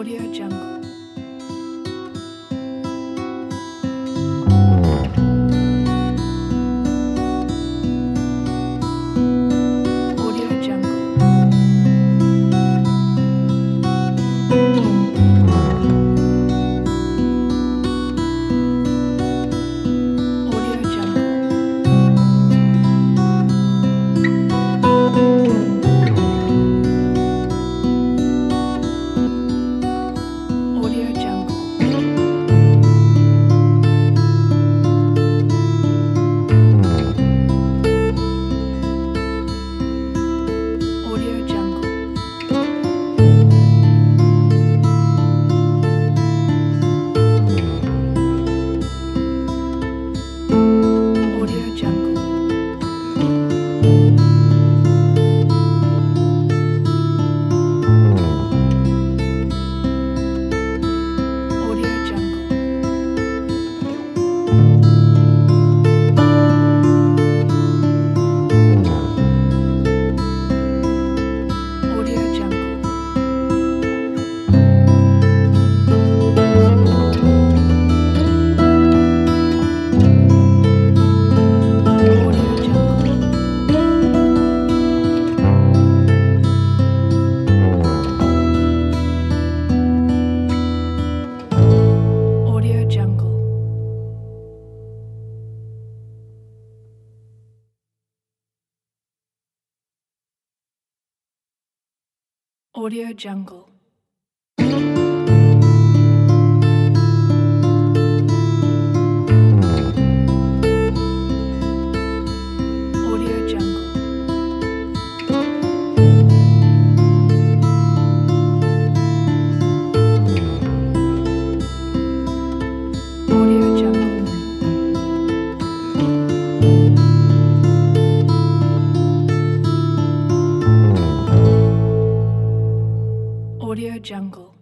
Audio Jungle. Audio Jungle. Audio Jungle. Audio Jungle. Audio Jungle. Audio Jungle. Audio Jungle. Audio Jungle. Audio Jungle. Audio Jungle. Audio Jungle. Audio Jungle. Audio Jungle.